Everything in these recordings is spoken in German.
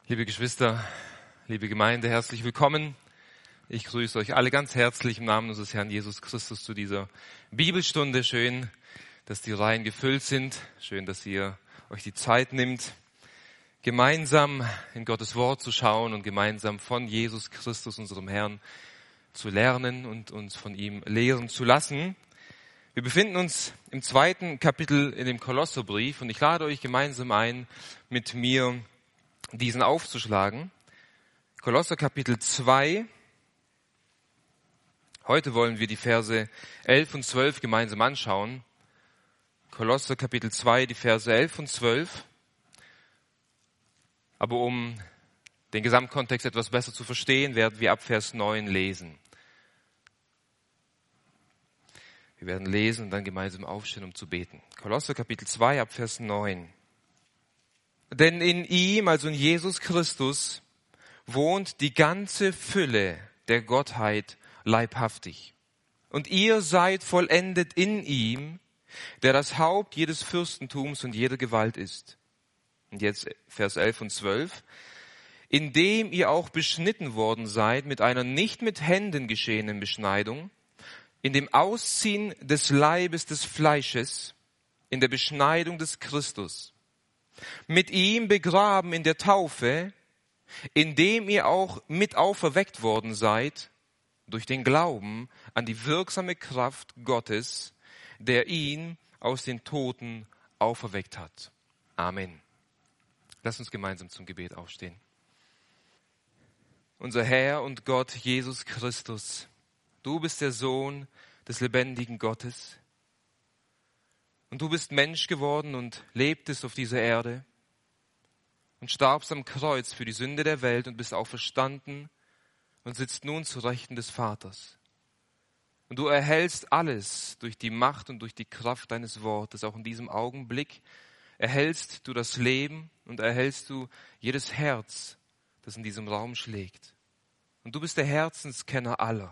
Liebe Geschwister, liebe Gemeinde, herzlich willkommen. Ich grüße euch alle ganz herzlich im Namen unseres Herrn Jesus Christus zu dieser Bibelstunde. Schön, dass die Reihen gefüllt sind. Schön, dass ihr euch die Zeit nimmt, gemeinsam in Gottes Wort zu schauen und gemeinsam von Jesus Christus, unserem Herrn, zu lernen und uns von ihm lehren zu lassen. Wir befinden uns im 2. Kapitel in dem Kolosserbrief und ich lade euch gemeinsam ein, mit mir diesen aufzuschlagen. Kolosser Kapitel 2. Heute wollen wir die Verse 11 und 12 gemeinsam anschauen. Kolosser Kapitel 2, die Verse 11 und 12. Aber um den Gesamtkontext etwas besser zu verstehen, werden wir ab Vers 9 lesen. Wir werden lesen und dann gemeinsam aufstehen, um zu beten. Kolosser Kapitel 2, ab Vers 9. Denn in ihm, also in Jesus Christus, wohnt die ganze Fülle der Gottheit leibhaftig. Und ihr seid vollendet in ihm, der das Haupt jedes Fürstentums und jeder Gewalt ist. Und jetzt Vers 11 und 12. Indem ihr auch beschnitten worden seid mit einer nicht mit Händen geschehenen Beschneidung, in dem Ausziehen des Leibes des Fleisches, in der Beschneidung des Christus. Mit ihm begraben in der Taufe, indem ihr auch mit auferweckt worden seid, durch den Glauben an die wirksame Kraft Gottes, der ihn aus den Toten auferweckt hat. Amen. Lasst uns gemeinsam zum Gebet aufstehen. Unser Herr und Gott Jesus Christus, du bist der Sohn des lebendigen Gottes. Und du bist Mensch geworden und lebtest auf dieser Erde und starbst am Kreuz für die Sünde der Welt und bist auferstanden und sitzt nun zu Rechten des Vaters. Und du erhältst alles durch die Macht und durch die Kraft deines Wortes. Auch in diesem Augenblick erhältst du das Leben und erhältst du jedes Herz, das in diesem Raum schlägt. Und du bist der Herzenskenner aller.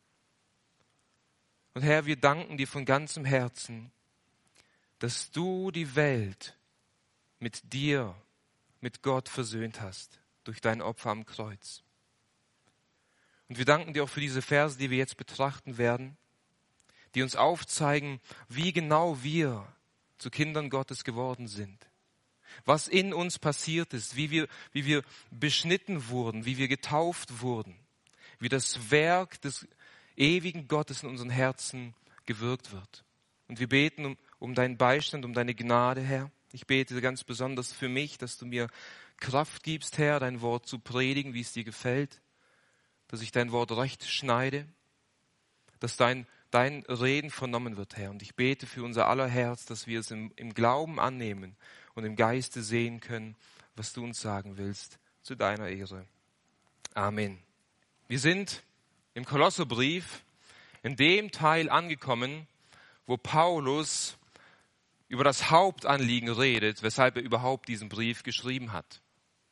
Und Herr, wir danken dir von ganzem Herzen, dass du die Welt mit dir, mit Gott versöhnt hast, durch dein Opfer am Kreuz. Und wir danken dir auch für diese Verse, die wir jetzt betrachten werden, die uns aufzeigen, wie genau wir zu Kindern Gottes geworden sind. Was in uns passiert ist, wie wir beschnitten wurden, wie wir getauft wurden, wie das Werk des ewigen Gottes in unseren Herzen gewirkt wird. Und wir beten um deinen Beistand, um deine Gnade, Herr. Ich bete ganz besonders für mich, dass du mir Kraft gibst, Herr, dein Wort zu predigen, wie es dir gefällt, dass ich dein Wort recht schneide, dass dein Reden vernommen wird, Herr. Und ich bete für unser aller Herz, dass wir es im Glauben annehmen und im Geiste sehen können, was du uns sagen willst, zu deiner Ehre. Amen. Wir sind im Kolosserbrief in dem Teil angekommen, wo Paulus über das Hauptanliegen redet, weshalb er überhaupt diesen Brief geschrieben hat.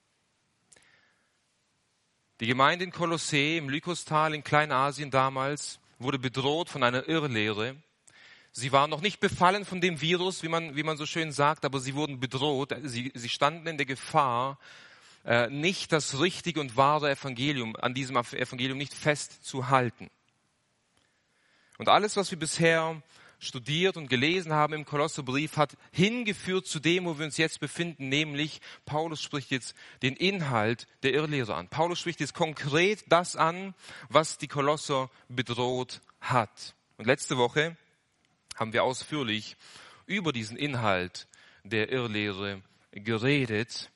Die Gemeinde in Kolossä im Lykostal in Kleinasien damals wurde bedroht von einer Irrlehre. Sie waren noch nicht befallen von dem Virus, wie man so schön sagt, aber sie wurden bedroht. Sie standen in der Gefahr, nicht das richtige und wahre Evangelium, an diesem Evangelium nicht festzuhalten. Und alles, was wir bisher studiert und gelesen haben im Kolosserbrief, hat hingeführt zu dem, wo wir uns jetzt befinden, nämlich Paulus spricht jetzt den Inhalt der Irrlehre an. Paulus spricht jetzt konkret das an, was die Kolosser bedroht hat. Und letzte Woche haben wir ausführlich über diesen Inhalt der Irrlehre geredet,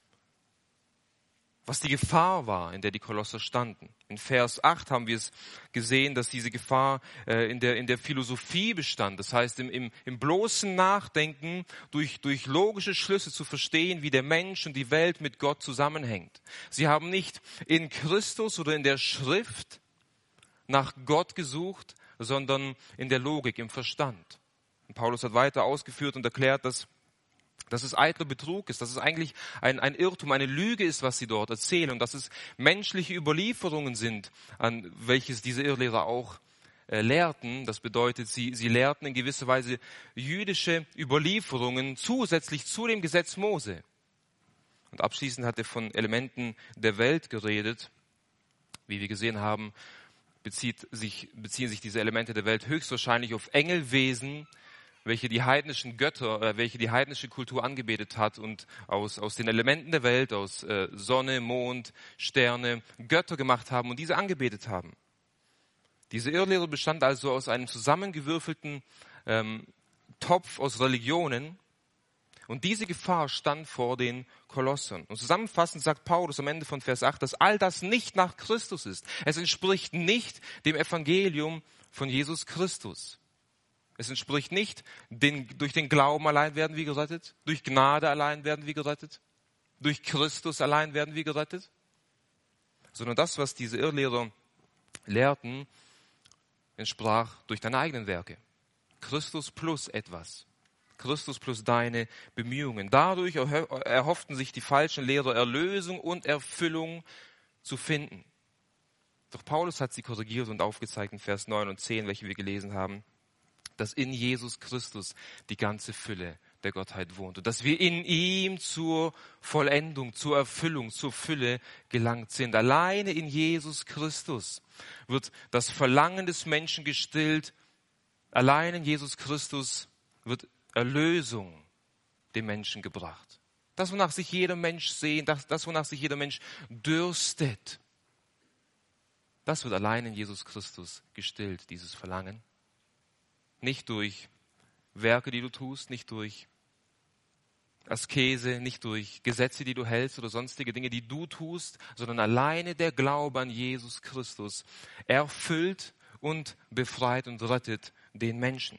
was die Gefahr war, in der die Kolosser standen. In Vers 8 haben wir es gesehen, dass diese Gefahr in der Philosophie bestand. Das heißt, im bloßen Nachdenken durch logische Schlüsse zu verstehen, wie der Mensch und die Welt mit Gott zusammenhängt. Sie haben nicht in Christus oder in der Schrift nach Gott gesucht, sondern in der Logik, im Verstand. Und Paulus hat weiter ausgeführt und erklärt, dass es eitler Betrug ist, dass es eigentlich ein Irrtum, eine Lüge ist, was sie dort erzählen und dass es menschliche Überlieferungen sind, an welches diese Irrlehrer auch lehrten. Das bedeutet, sie lehrten in gewisser Weise jüdische Überlieferungen zusätzlich zu dem Gesetz Mose. Und abschließend hat er von Elementen der Welt geredet. Wie wir gesehen haben, beziehen sich diese Elemente der Welt höchstwahrscheinlich auf Engelwesen, welche die heidnischen Götter, welche die heidnische Kultur angebetet hat und aus den Elementen der Welt, aus Sonne, Mond, Sterne, Götter gemacht haben und diese angebetet haben. Diese Irrlehre bestand also aus einem zusammengewürfelten Topf aus Religionen, und diese Gefahr stand vor den Kolossern. Und zusammenfassend sagt Paulus am Ende von Vers 8, dass all das nicht nach Christus ist. Es entspricht nicht dem Evangelium von Jesus Christus. Es entspricht nicht, durch den Glauben allein werden wir gerettet, durch Gnade allein werden wir gerettet, durch Christus allein werden wir gerettet, sondern das, was diese Irrlehrer lehrten, entsprach durch deine eigenen Werke. Christus plus etwas. Christus plus deine Bemühungen. Dadurch erhofften sich die falschen Lehrer Erlösung und Erfüllung zu finden. Doch Paulus hat sie korrigiert und aufgezeigt in Vers 9 und 10, welche wir gelesen haben, dass in Jesus Christus die ganze Fülle der Gottheit wohnt und dass wir in ihm zur Vollendung, zur Erfüllung, zur Fülle gelangt sind. Alleine in Jesus Christus wird das Verlangen des Menschen gestillt. Allein in Jesus Christus wird Erlösung dem Menschen gebracht. Das, wonach sich jeder Mensch sehnt, das, wonach sich jeder Mensch dürstet, das wird allein in Jesus Christus gestillt, dieses Verlangen. Nicht durch Werke, die du tust, nicht durch Askese, nicht durch Gesetze, die du hältst oder sonstige Dinge, die du tust, sondern alleine der Glaube an Jesus Christus erfüllt und befreit und rettet den Menschen.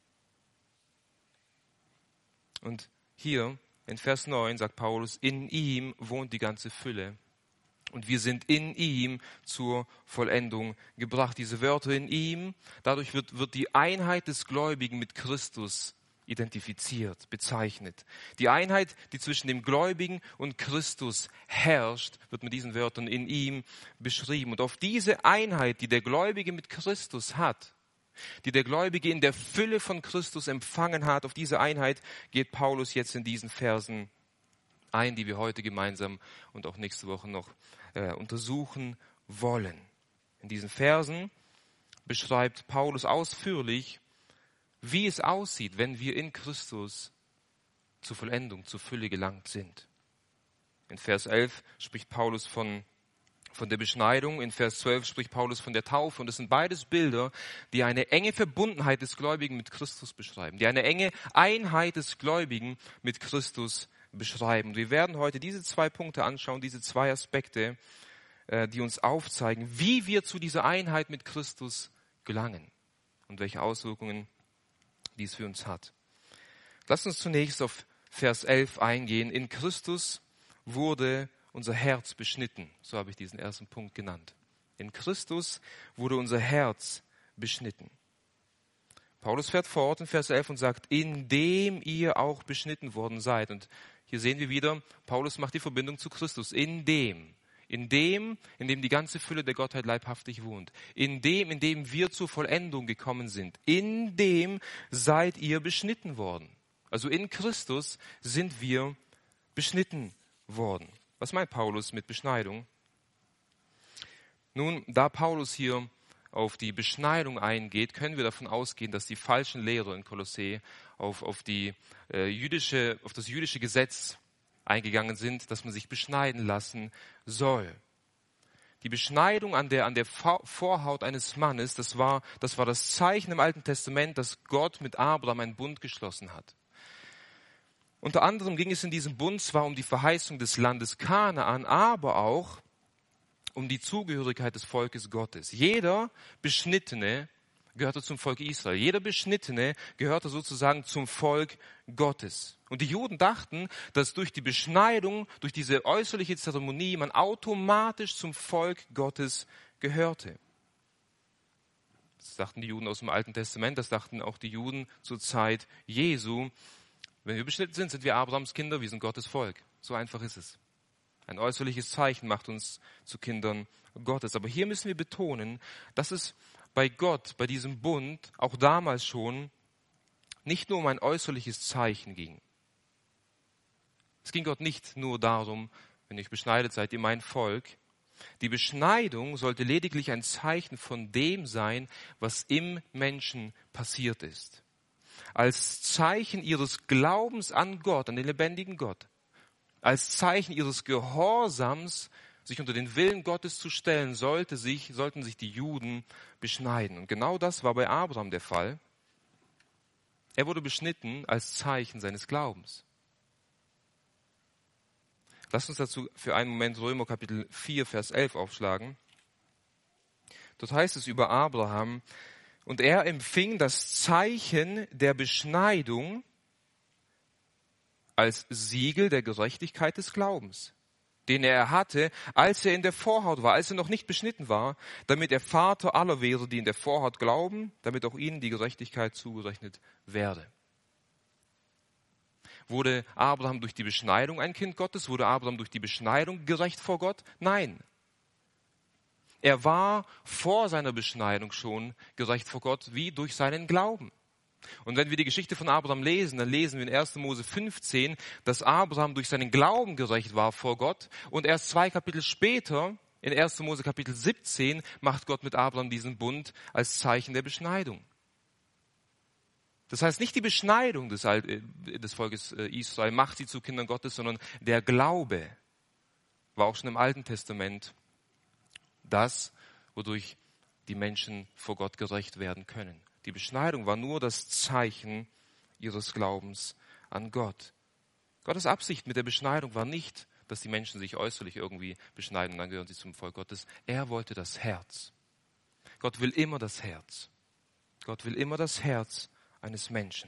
Und hier in Vers 9 sagt Paulus, in ihm wohnt die ganze Fülle. Und wir sind in ihm zur Vollendung gebracht. Diese Wörter in ihm, dadurch wird die Einheit des Gläubigen mit Christus identifiziert, bezeichnet. Die Einheit, die zwischen dem Gläubigen und Christus herrscht, wird mit diesen Wörtern in ihm beschrieben. Und auf diese Einheit, die der Gläubige mit Christus hat, die der Gläubige in der Fülle von Christus empfangen hat, auf diese Einheit geht Paulus jetzt in diesen Versen ein, die wir heute gemeinsam und auch nächste Woche noch untersuchen wollen. In diesen Versen beschreibt Paulus ausführlich, wie es aussieht, wenn wir in Christus zur Vollendung, zur Fülle gelangt sind. In Vers 11 spricht Paulus von der Beschneidung, in Vers 12 spricht Paulus von der Taufe. Und das sind beides Bilder, die eine enge Verbundenheit des Gläubigen mit Christus beschreiben, die eine enge Einheit des Gläubigen mit Christus beschreiben. Und wir werden heute diese zwei Punkte anschauen, diese zwei Aspekte, die uns aufzeigen, wie wir zu dieser Einheit mit Christus gelangen und welche Auswirkungen dies für uns hat. Lasst uns zunächst auf Vers 11 eingehen. In Christus wurde unser Herz beschnitten. So habe ich diesen ersten Punkt genannt. In Christus wurde unser Herz beschnitten. Paulus fährt fort in Vers 11 und sagt, indem ihr auch beschnitten worden seid. Und hier sehen wir wieder, Paulus macht die Verbindung zu Christus. In dem die ganze Fülle der Gottheit leibhaftig wohnt. In dem wir zur Vollendung gekommen sind. In dem seid ihr beschnitten worden. Also in Christus sind wir beschnitten worden. Was meint Paulus mit Beschneidung? Nun, da Paulus hier auf die Beschneidung eingeht, können wir davon ausgehen, dass die falschen Lehrer in Kolossä auf das jüdische Gesetz eingegangen sind, dass man sich beschneiden lassen soll. Die Beschneidung an der Vorhaut eines Mannes, das war das Zeichen im Alten Testament, dass Gott mit Abraham einen Bund geschlossen hat. Unter anderem ging es in diesem Bund zwar um die Verheißung des Landes Kanaan, aber auch um die Zugehörigkeit des Volkes Gottes. Jeder Beschnittene gehörte zum Volk Israel. Jeder Beschnittene gehörte sozusagen zum Volk Gottes. Und die Juden dachten, dass durch die Beschneidung, durch diese äußerliche Zeremonie, man automatisch zum Volk Gottes gehörte. Das dachten die Juden aus dem Alten Testament, das dachten auch die Juden zur Zeit Jesu. Wenn wir beschnitten sind, sind wir Abrahams Kinder, wir sind Gottes Volk. So einfach ist es. Ein äußerliches Zeichen macht uns zu Kindern Gottes. Aber hier müssen wir betonen, dass es bei Gott, bei diesem Bund, auch damals schon nicht nur um ein äußerliches Zeichen ging. Es ging Gott nicht nur darum, wenn ihr beschneidet, seid ihr mein Volk. Die Beschneidung sollte lediglich ein Zeichen von dem sein, was im Menschen passiert ist. Als Zeichen ihres Glaubens an Gott, an den lebendigen Gott. Als Zeichen ihres Gehorsams, sich unter den Willen Gottes zu stellen, sollten sich die Juden beschneiden. Und genau das war bei Abraham der Fall. Er wurde beschnitten als Zeichen seines Glaubens. Lasst uns dazu für einen Moment Römer Kapitel 4, Vers 11 aufschlagen. Dort heißt es über Abraham: Und er empfing das Zeichen der Beschneidung als Siegel der Gerechtigkeit des Glaubens, den er hatte, als er in der Vorhaut war, als er noch nicht beschnitten war, damit er Vater aller wäre, die in der Vorhaut glauben, damit auch ihnen die Gerechtigkeit zugerechnet werde. Wurde Abraham durch die Beschneidung ein Kind Gottes? Wurde Abraham durch die Beschneidung gerecht vor Gott? Nein. Er war vor seiner Beschneidung schon gerecht vor Gott, wie durch seinen Glauben. Und wenn wir die Geschichte von Abraham lesen, dann lesen wir in 1. Mose 15, dass Abraham durch seinen Glauben gerecht war vor Gott. Und erst 2 Kapitel später, in 1. Mose Kapitel 17, macht Gott mit Abraham diesen Bund als Zeichen der Beschneidung. Das heißt, nicht die Beschneidung des Volkes Israel macht sie zu Kindern Gottes, sondern der Glaube war auch schon im Alten Testament das, wodurch die Menschen vor Gott gerecht werden können. Die Beschneidung war nur das Zeichen ihres Glaubens an Gott. Gottes Absicht mit der Beschneidung war nicht, dass die Menschen sich äußerlich irgendwie beschneiden und dann gehören sie zum Volk Gottes. Er wollte das Herz. Gott will immer das Herz. Gott will immer das Herz eines Menschen.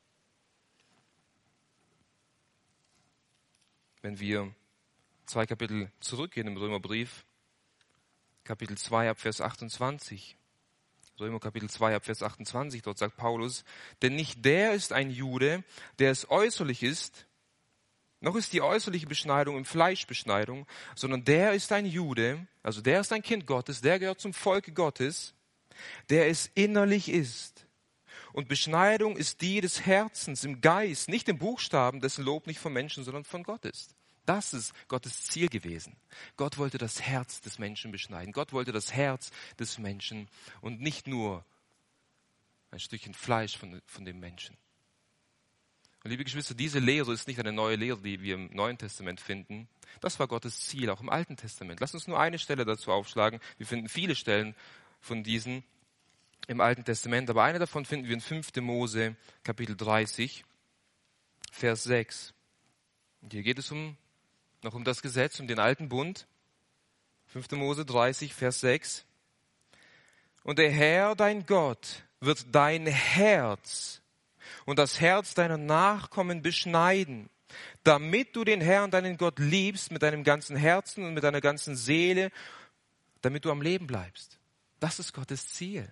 Wenn wir 2 Kapitel zurückgehen im Römerbrief, Kapitel 2 ab Vers 28, Römer Kapitel 2 ab Vers 28, dort sagt Paulus: Denn nicht der ist ein Jude, der es äußerlich ist, noch ist die äußerliche Beschneidung im Fleisch Beschneidung, sondern der ist ein Jude, also der ist ein Kind Gottes, der gehört zum Volk Gottes, der es innerlich ist. Und Beschneidung ist die des Herzens, im Geist, nicht im Buchstaben, dessen Lob nicht von Menschen, sondern von Gott ist. Das ist Gottes Ziel gewesen. Gott wollte das Herz des Menschen beschneiden. Gott wollte das Herz des Menschen und nicht nur ein Stückchen Fleisch von dem Menschen. Und liebe Geschwister, diese Lehre ist nicht eine neue Lehre, die wir im Neuen Testament finden. Das war Gottes Ziel, auch im Alten Testament. Lass uns nur eine Stelle dazu aufschlagen. Wir finden viele Stellen von diesen im Alten Testament, aber eine davon finden wir in 5. Mose, Kapitel 30, Vers 6. Und hier geht es noch um das Gesetz, um den alten Bund. 5. Mose 30, Vers 6. Und der Herr, dein Gott, wird dein Herz und das Herz deiner Nachkommen beschneiden, damit du den Herrn, deinen Gott, liebst mit deinem ganzen Herzen und mit deiner ganzen Seele, damit du am Leben bleibst. Das ist Gottes Ziel.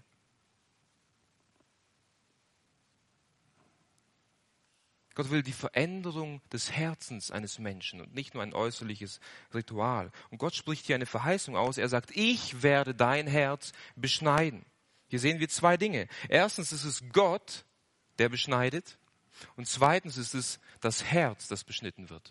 Gott will die Veränderung des Herzens eines Menschen und nicht nur ein äußerliches Ritual. Und Gott spricht hier eine Verheißung aus. Er sagt, ich werde dein Herz beschneiden. Hier sehen wir 2 Dinge. Erstens ist es Gott, der beschneidet. Und zweitens ist es das Herz, das beschnitten wird.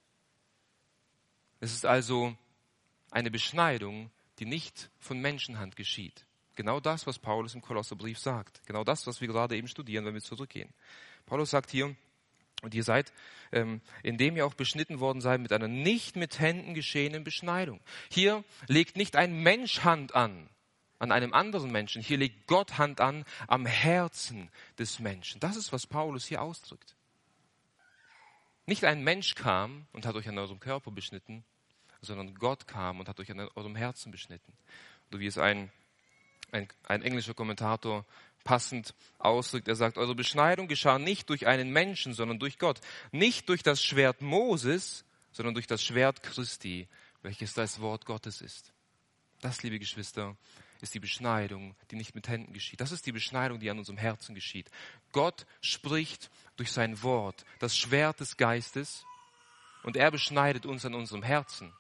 Es ist also eine Beschneidung, die nicht von Menschenhand geschieht. Genau das, was Paulus im Kolosserbrief sagt. Genau das, was wir gerade eben studieren, wenn wir zurückgehen. Paulus sagt hier: Und ihr seid, indem ihr auch beschnitten worden seid, mit einer nicht mit Händen geschehenen Beschneidung. Hier legt nicht ein Mensch Hand an einem anderen Menschen. Hier legt Gott Hand an am Herzen des Menschen. Das ist, was Paulus hier ausdrückt. Nicht ein Mensch kam und hat euch an eurem Körper beschnitten, sondern Gott kam und hat euch an eurem Herzen beschnitten. So wie es ein englischer Kommentator passend ausdrückt. Er sagt, eure Beschneidung geschah nicht durch einen Menschen, sondern durch Gott. Nicht durch das Schwert Moses, sondern durch das Schwert Christi, welches das Wort Gottes ist. Das, liebe Geschwister, ist die Beschneidung, die nicht mit Händen geschieht. Das ist die Beschneidung, die an unserem Herzen geschieht. Gott spricht durch sein Wort, das Schwert des Geistes, und er beschneidet uns an unserem Herzen.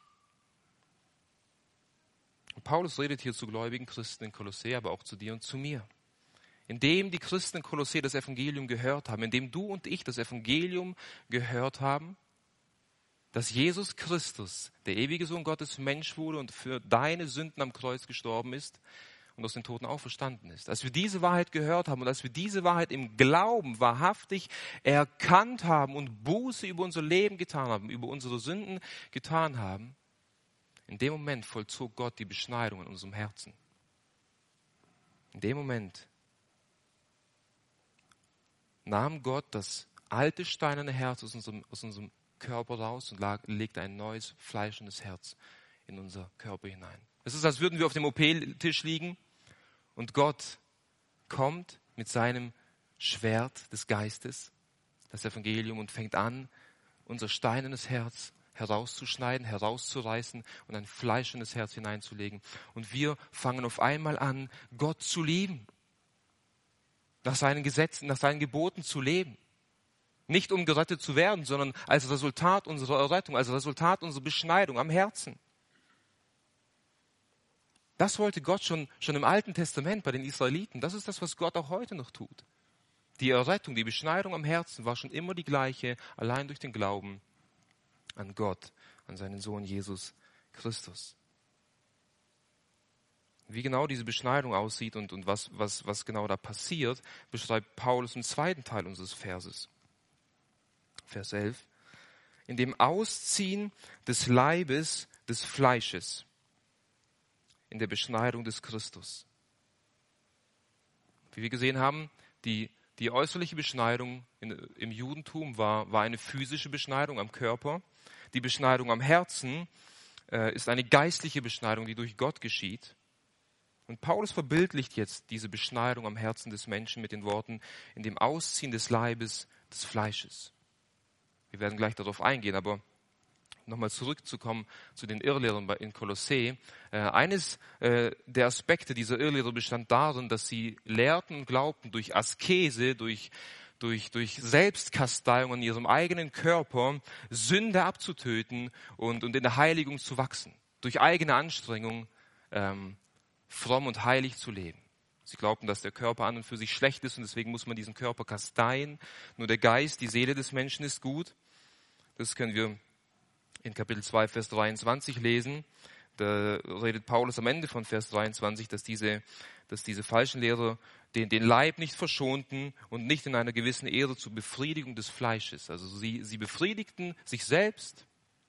Und Paulus redet hier zu gläubigen Christen in Kolossä, aber auch zu dir und zu mir. Indem die Christen in Kolossä das Evangelium gehört haben, indem du und ich das Evangelium gehört haben, dass Jesus Christus, der ewige Sohn Gottes, Mensch wurde und für deine Sünden am Kreuz gestorben ist und aus den Toten auferstanden ist. Als wir diese Wahrheit gehört haben und als wir diese Wahrheit im Glauben wahrhaftig erkannt haben und Buße über unser Leben getan haben, über unsere Sünden getan haben, in dem Moment vollzog Gott die Beschneidung in unserem Herzen. In dem Moment nahm Gott das alte steinerne Herz aus unserem Körper raus und legte ein neues, fleischendes Herz in unser Körper hinein. Es ist, als würden wir auf dem OP-Tisch liegen und Gott kommt mit seinem Schwert des Geistes, das Evangelium, und fängt an, unser steinernes Herz herauszuschneiden, herauszureißen und ein fleischendes Herz hineinzulegen. Und wir fangen auf einmal an, Gott zu lieben, nach seinen Gesetzen, nach seinen Geboten zu leben. Nicht um gerettet zu werden, sondern als Resultat unserer Errettung, als Resultat unserer Beschneidung am Herzen. Das wollte Gott schon im Alten Testament bei den Israeliten. Das ist das, was Gott auch heute noch tut. Die Errettung, die Beschneidung am Herzen war schon immer die gleiche, allein durch den Glauben an Gott, an seinen Sohn Jesus Christus. Wie genau diese Beschneidung aussieht und was genau da passiert, beschreibt Paulus im zweiten Teil unseres Verses. Vers 11. In dem Ausziehen des Leibes des Fleisches, in der Beschneidung des Christus. Wie wir gesehen haben, die äußerliche Beschneidung im Judentum war eine physische Beschneidung am Körper. Die Beschneidung am Herzen ist eine geistliche Beschneidung, die durch Gott geschieht. Und Paulus verbildlicht jetzt diese Beschneidung am Herzen des Menschen mit den Worten, in dem Ausziehen des Leibes des Fleisches. Wir werden gleich darauf eingehen, aber nochmal zurückzukommen zu den Irrlehrern in Kolossä. Eines der Aspekte dieser Irrlehrer bestand darin, dass sie lehrten und glaubten, durch Askese, durch Selbstkasteiung an ihrem eigenen Körper Sünde abzutöten und in der Heiligung zu wachsen. Durch eigene Anstrengung fromm und heilig zu leben. Sie glaubten, dass der Körper an und für sich schlecht ist und deswegen muss man diesen Körper kasteien. Nur der Geist, die Seele des Menschen ist gut. Das können wir in Kapitel 2, Vers 23 lesen. Da redet Paulus am Ende von Vers 23, dass diese falschen Lehrer den Leib nicht verschonten und nicht in einer gewissen Ehre zur Befriedigung des Fleisches. Also sie befriedigten sich selbst,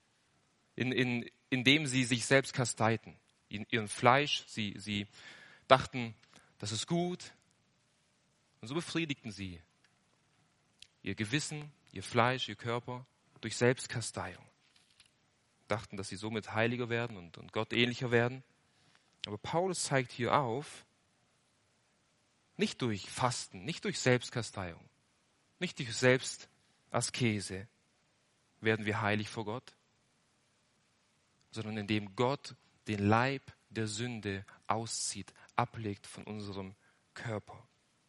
indem sie sich selbst kasteiten. In ihrem Fleisch, sie dachten, das ist gut. Und so befriedigten sie ihr Gewissen, ihr Fleisch, ihr Körper durch Selbstkasteiung. Dachten, dass sie somit heiliger werden und Gott ähnlicher werden. Aber Paulus zeigt hier auf, nicht durch Fasten, nicht durch Selbstkasteiung, nicht durch Selbstaskese werden wir heilig vor Gott, sondern indem Gott den Leib der Sünde auszieht, ablegt von unserem Körper.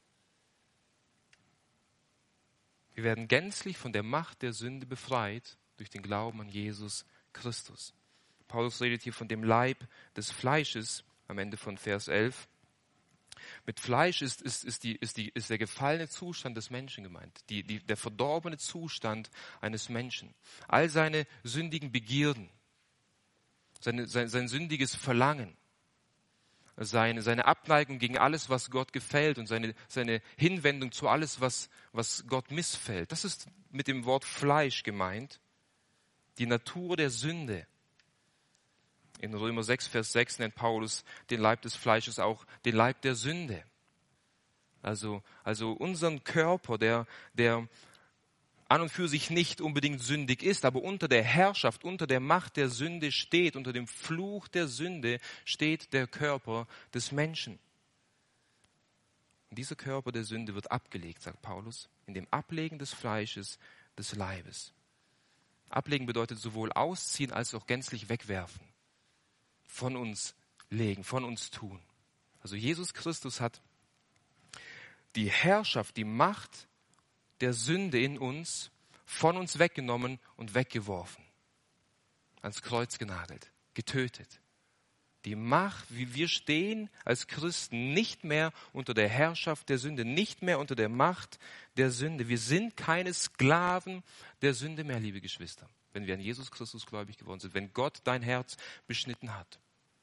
Wir werden gänzlich von der Macht der Sünde befreit durch den Glauben an Jesus Christus. Paulus redet hier von dem Leib des Fleisches am Ende von Vers 11. Mit Fleisch ist der gefallene Zustand des Menschen gemeint, der verdorbene Zustand eines Menschen. All seine sündigen Begierden, sein sündiges Verlangen, seine Abneigung gegen alles, was Gott gefällt und seine Hinwendung zu alles, was Gott missfällt. Das ist mit dem Wort Fleisch gemeint. Die Natur der Sünde. In Römer 6, Vers 6 nennt Paulus den Leib des Fleisches auch den Leib der Sünde. Also unseren Körper, der an und für sich nicht unbedingt sündig ist, aber unter der Herrschaft, unter der Macht der Sünde steht, unter dem Fluch der Sünde steht der Körper des Menschen. Und dieser Körper der Sünde wird abgelegt, sagt Paulus, in dem Ablegen des Fleisches des Leibes. Ablegen bedeutet sowohl ausziehen als auch gänzlich wegwerfen. Von uns legen, von uns tun. Also Jesus Christus hat die Herrschaft, die Macht der Sünde in uns von uns weggenommen und weggeworfen. Ans Kreuz genagelt, getötet. Die Macht, wie wir stehen als Christen, nicht mehr unter der Herrschaft der Sünde, nicht mehr unter der Macht der Sünde. Wir sind keine Sklaven der Sünde mehr, liebe Geschwister. wenn wir an Jesus Christus gläubig geworden sind, wenn Gott dein Herz beschnitten hat.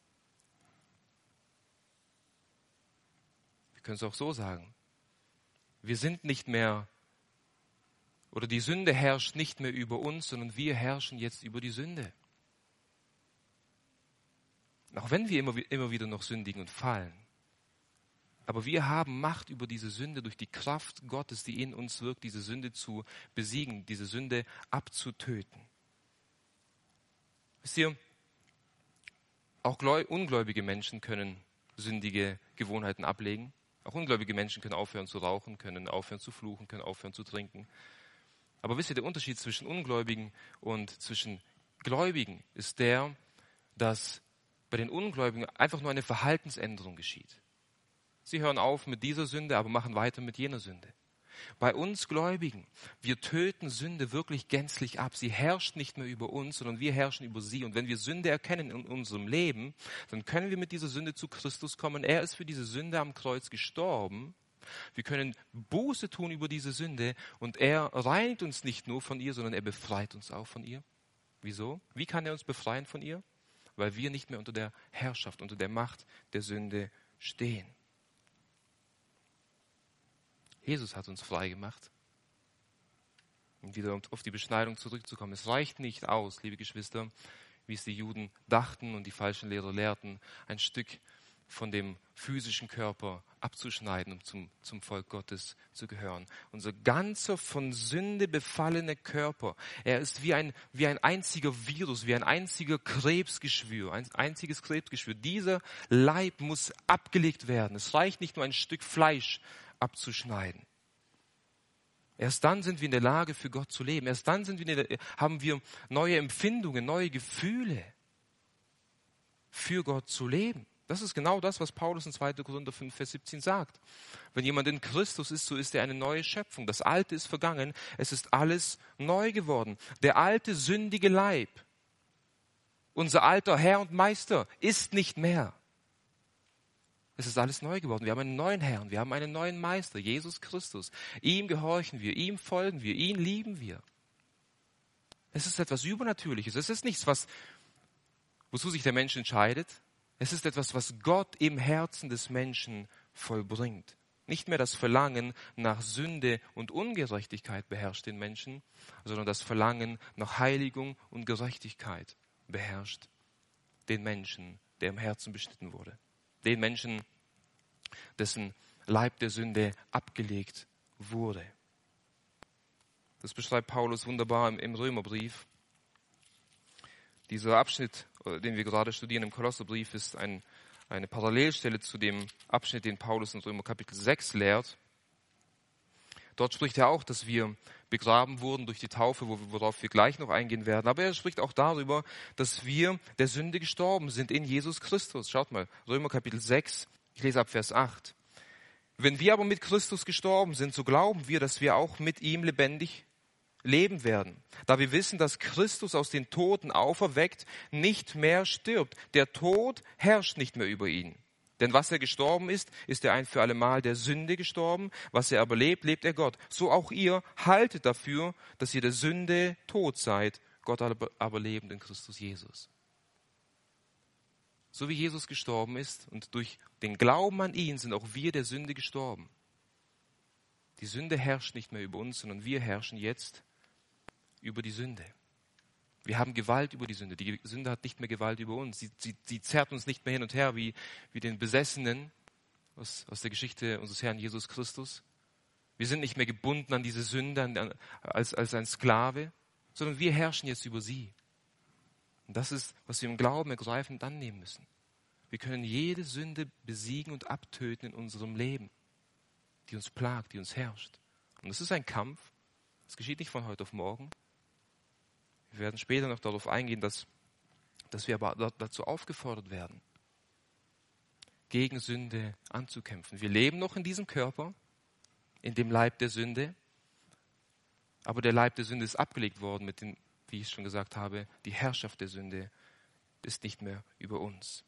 Wir können es auch so sagen. Wir sind nicht mehr, oder die Sünde herrscht nicht mehr über uns, sondern wir herrschen jetzt über die Sünde. Auch wenn wir immer wieder noch sündigen und fallen. Aber wir haben Macht über diese Sünde durch die Kraft Gottes, die in uns wirkt, diese Sünde zu besiegen, diese Sünde abzutöten. Wisst ihr, auch ungläubige Menschen können sündige Gewohnheiten ablegen. Auch ungläubige Menschen können aufhören zu rauchen, können aufhören zu fluchen, können aufhören zu trinken. Aber wisst ihr, der Unterschied zwischen Ungläubigen und zwischen Gläubigen ist der, dass bei den Ungläubigen einfach nur eine Verhaltensänderung geschieht. Sie hören auf mit dieser Sünde, aber machen weiter mit jener Sünde. Bei uns Gläubigen, wir töten Sünde wirklich gänzlich ab. Sie herrscht nicht mehr über uns, sondern wir herrschen über sie. Und wenn wir Sünde erkennen in unserem Leben, dann können wir mit dieser Sünde zu Christus kommen. Er ist für diese Sünde am Kreuz gestorben. Wir können Buße tun über diese Sünde und er reinigt uns nicht nur von ihr, sondern er befreit uns auch von ihr. Wieso? Wie kann er uns befreien von ihr? Weil wir nicht mehr unter der Herrschaft, unter der Macht der Sünde stehen. Jesus hat uns frei gemacht. Und wieder auf die Beschneidung zurückzukommen. Es reicht nicht aus, liebe Geschwister, wie es die Juden dachten und die falschen Lehrer lehrten, ein Stück von dem physischen Körper abzuschneiden, um zum Volk Gottes zu gehören. Unser ganzer von Sünde befallene Körper, er ist wie ein einziger Virus, wie ein einziger Krebsgeschwür, ein einziges Krebsgeschwür. Dieser Leib muss abgelegt werden. Es reicht nicht nur ein Stück Fleisch abzuschneiden. Erst dann sind wir in der Lage, für Gott zu leben. Erst dann haben wir neue Empfindungen, neue Gefühle, für Gott zu leben. Das ist genau das, was Paulus in 2. Korinther 5, Vers 17 sagt. Wenn jemand in Christus ist, so ist er eine neue Schöpfung. Das Alte ist vergangen, es ist alles neu geworden. Der alte, sündige Leib, unser alter Herr und Meister, ist nicht mehr. Es ist alles neu geworden. Wir haben einen neuen Herrn, wir haben einen neuen Meister, Jesus Christus. Ihm gehorchen wir, ihm folgen wir, ihn lieben wir. Es ist etwas Übernatürliches. Es ist nichts, wozu sich der Mensch entscheidet. Es ist etwas, was Gott im Herzen des Menschen vollbringt. Nicht mehr das Verlangen nach Sünde und Ungerechtigkeit beherrscht den Menschen, sondern das Verlangen nach Heiligung und Gerechtigkeit beherrscht den Menschen, der im Herzen beschnitten wurde. Den Menschen, dessen Leib der Sünde abgelegt wurde. Das beschreibt Paulus wunderbar im Römerbrief. Dieser Abschnitt, den wir gerade studieren im Kolosserbrief, ist eine Parallelstelle zu dem Abschnitt, den Paulus in Römer Kapitel 6 lehrt. Dort spricht er auch, dass wir begraben wurden durch die Taufe, worauf wir gleich noch eingehen werden. Aber er spricht auch darüber, dass wir der Sünde gestorben sind in Jesus Christus. Schaut mal, Römer Kapitel 6, ich lese ab Vers 8. Wenn wir aber mit Christus gestorben sind, so glauben wir, dass wir auch mit ihm lebendig leben werden. Da wir wissen, dass Christus aus den Toten auferweckt nicht mehr stirbt. Der Tod herrscht nicht mehr über ihn. Denn was er gestorben ist, ist er ein für allemal der Sünde gestorben. Was er aber lebt, lebt er Gott. So auch ihr haltet dafür, dass ihr der Sünde tot seid, Gott aber lebend in Christus Jesus. So wie Jesus gestorben ist und durch den Glauben an ihn sind auch wir der Sünde gestorben. Die Sünde herrscht nicht mehr über uns, sondern wir herrschen jetzt über die Sünde. Wir haben Gewalt über die Sünde. Die Sünde hat nicht mehr Gewalt über uns. Sie zerrt uns nicht mehr hin und her wie den Besessenen aus der Geschichte unseres Herrn Jesus Christus. Wir sind nicht mehr gebunden an diese Sünde als ein Sklave, sondern wir herrschen jetzt über sie. Und das ist, was wir im Glauben ergreifen und annehmen müssen. Wir können jede Sünde besiegen und abtöten in unserem Leben, die uns plagt, die uns herrscht. Und es ist ein Kampf. Es geschieht nicht von heute auf morgen. Wir werden später noch darauf eingehen, dass wir aber dazu aufgefordert werden, gegen Sünde anzukämpfen. Wir leben noch in diesem Körper, in dem Leib der Sünde, aber der Leib der Sünde ist abgelegt worden mit den, wie ich schon gesagt habe, die Herrschaft der Sünde ist nicht mehr über uns.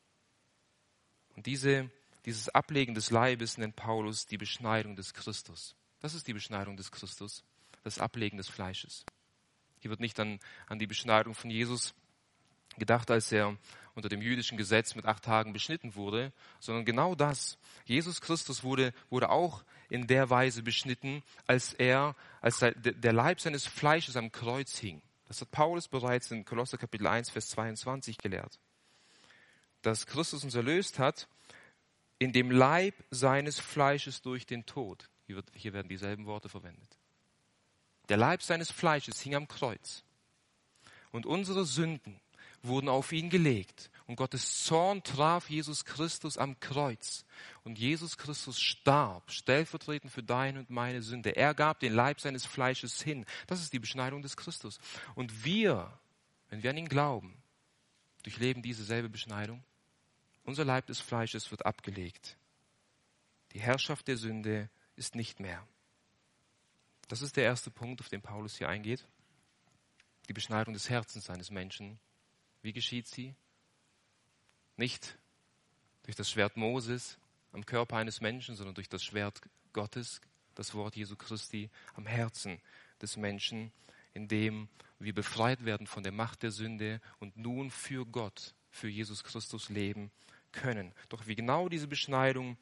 Und dieses Ablegen des Leibes nennt Paulus die Beschneidung des Christus. Das ist die Beschneidung des Christus, das Ablegen des Fleisches. Hier wird nicht an die Beschneidung von Jesus gedacht, als er unter dem jüdischen Gesetz mit 8 Tagen beschnitten wurde, sondern genau das. Jesus Christus wurde auch in der Weise beschnitten, als der Leib seines Fleisches am Kreuz hing. Das hat Paulus bereits in Kolosser Kapitel 1, Vers 22 gelehrt. Dass Christus uns erlöst hat, in dem Leib seines Fleisches durch den Tod. Hier werden dieselben Worte verwendet. Der Leib seines Fleisches hing am Kreuz. Und unsere Sünden wurden auf ihn gelegt. Und Gottes Zorn traf Jesus Christus am Kreuz. Und Jesus Christus starb, stellvertretend für deine und meine Sünde. Er gab den Leib seines Fleisches hin. Das ist die Beschneidung des Christus. Und wir, wenn wir an ihn glauben, durchleben diese selbe Beschneidung. Unser Leib des Fleisches wird abgelegt. Die Herrschaft der Sünde ist nicht mehr. Das ist der erste Punkt, auf den Paulus hier eingeht. Die Beschneidung des Herzens eines Menschen. Wie geschieht sie? Nicht durch das Schwert Moses am Körper eines Menschen, sondern durch das Schwert Gottes, das Wort Jesu Christi, am Herzen des Menschen, in dem wir befreit werden von der Macht der Sünde und nun für Gott, für Jesus Christus leben können. Doch wie genau diese Beschneidung